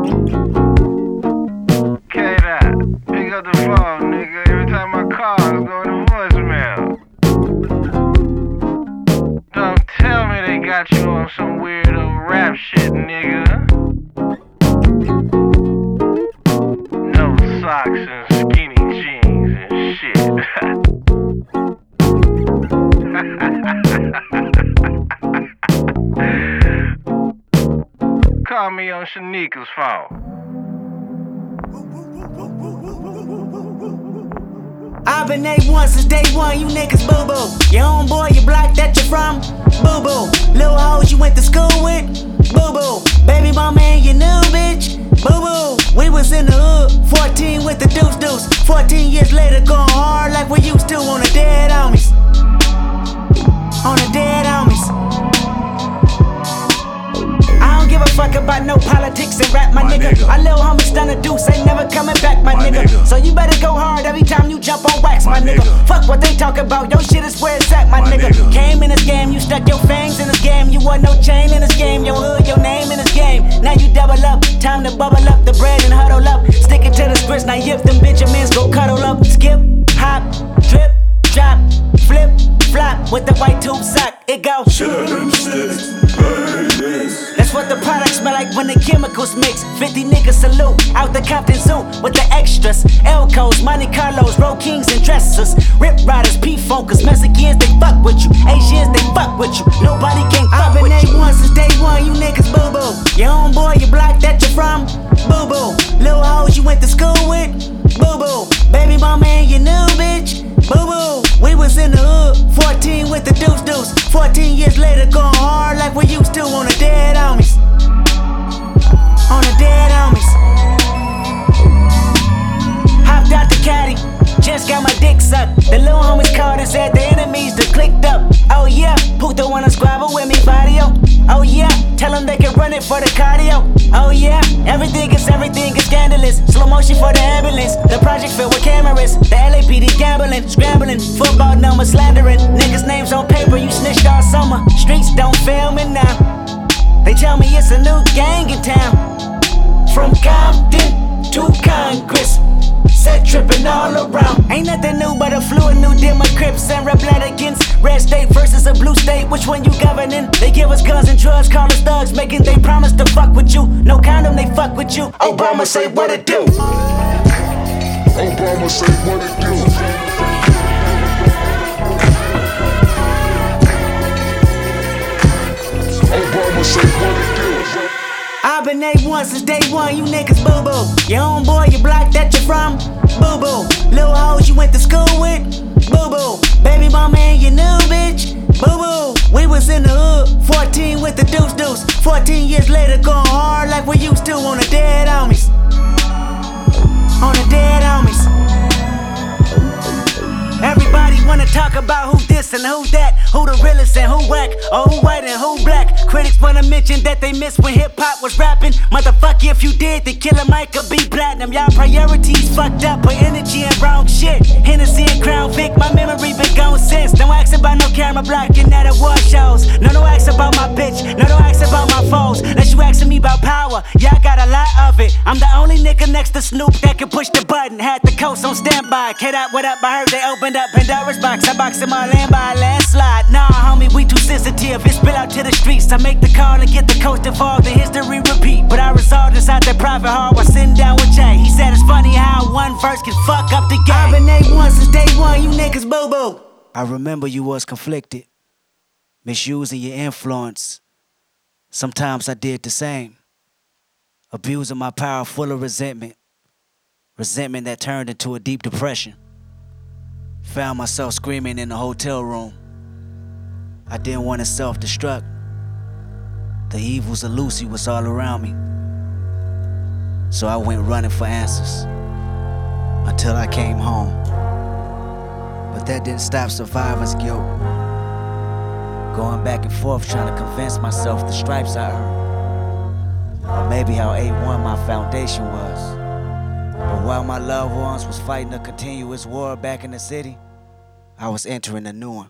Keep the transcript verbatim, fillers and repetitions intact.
K-Dot, pick up the phone, nigga. Every time I call, it's going to voicemail. Don't tell me they got you on some weirdo rap shit, nigga. No socks and skinny jeans and shit. Call me on Shanika's phone. I've been A one since day one, you niggas boo-boo. Your homeboy, your block that you're from, boo-boo. Little hoes you went to school with, boo-boo. Baby mama and your new bitch, boo-boo. We was in the hood, fourteen with the deuce-deuce. fourteen years later, going hard like we used to on the dead homies. On the dead homies. I don't give a fuck about no politics and rap, my, my nigga. nigga. Our little homies done a deuce, ain't never coming back, my, my nigga. nigga. So you better go hard every time you jump on wax, my, my nigga. nigga. Fuck what they talk about, your shit is where it's at, my, my nigga. nigga. Came in this game, you stuck your fangs in this game. You want no chain in this game, your hood, your name in this game. Now you double up, time to bubble up the bread and huddle up. Stick it to the scripts, now if them Benjamins go cuddle up. Skip, hop, drip, drop, flip, flop with the white tube sock. It go. That's what the products smell like when the chemicals mix. fifty niggas salute out the Compton Zoo with the extras. Elcos, Monte Carlos, Roll Kings and dressers. Rip Riders, P-Funkers, Mexicans, they fuck with you. Asians, they fuck with you. Nobody can fuck with you. I've been A one since day one, you niggas boo-boo. Your homeboy, your block that you're from, boo-boo. Little hoes you went to school with, boo-boo. Baby mama and your new bitch, boo-boo. We was in the hood, fourteen with the deuce-deuce. fourteen years later, going hard like we used to on the dead homies. On the dead homies. Hopped out the caddy, just got my dick sucked. The little homies called and said the enemies done clicked up. Oh yeah, Puto wanna squabble with me, Vadio. Oh yeah, tell them they can run it for the cardio. Oh yeah, everything is everything is scandalous. Slow motion for the ambulance. The project filled with cameras. The L A P D gambling, scrambling, football numbers slandering. Niggas' names on paper, you snitched all summer. Streets don't fail me now. They tell me it's a new gang in town. From Compton to Congress, set tripping all around. Ain't nothing new but a fluid new Demo Crips and Red Blood against Red State versus a Blue State. Which one you governing? They give us guns and drugs, call us thugs, making they promise to fuck with you. No condom, they fuck with you. Obama say what it do. Obama say what it do. Obama say what it do. I've been A one since day one, you niggas boo-boo. Your homeboy, your block that you're from, boo-boo. Little hoes you went to school with, boo-boo. Baby mama and your new bitch, boo-boo. We was in the hood, fourteen with the deuce-deuce. fourteen years later, going hard like we used to on the dead homies. On the dead homies. Everybody wanna talk about who this and who that, who the realest and who whack, or who white and who black. Critics wanna mention that they missed when hip-hop was rapping. Motherfucker, if you did, then Killer Mike could be platinum. Y'all priorities fucked up, put energy in wrong shit. Hennessy and Crown Vic, my memory been gone since. Don't ask about no camera blocking at award shows. No, don't ask about my bitch, no, don't ask about my foes. Unless you asking me about power, yeah, I got a lot of it. I'm the only nigga next to Snoop that can push the button. Had the coast on standby. K-Dot, what up? I heard they opened up Pandora's box. I boxed in my land by a landslide. Nah, homie, we too sensitive. It spill out to the streets. I make the call and get the coast involved. The history repeat. But I resolved inside that private heart while sitting down with Jay. He said it's funny how one verse can fuck up the game. I've been A one since day one, you niggas boo-boo. I remember you was conflicted, misusing your influence. Sometimes I did the same, abusing my power full of resentment. Resentment that turned into a deep depression. Found myself screaming in the hotel room. I didn't want to self-destruct. The evils of Lucy was all around me. So I went running for answers until I came home. But that didn't stop survivor's guilt. Going back and forth trying to convince myself the stripes I earned, or maybe how A one my foundation was. But while my loved ones was fighting a continuous war back in the city, I was entering a new one.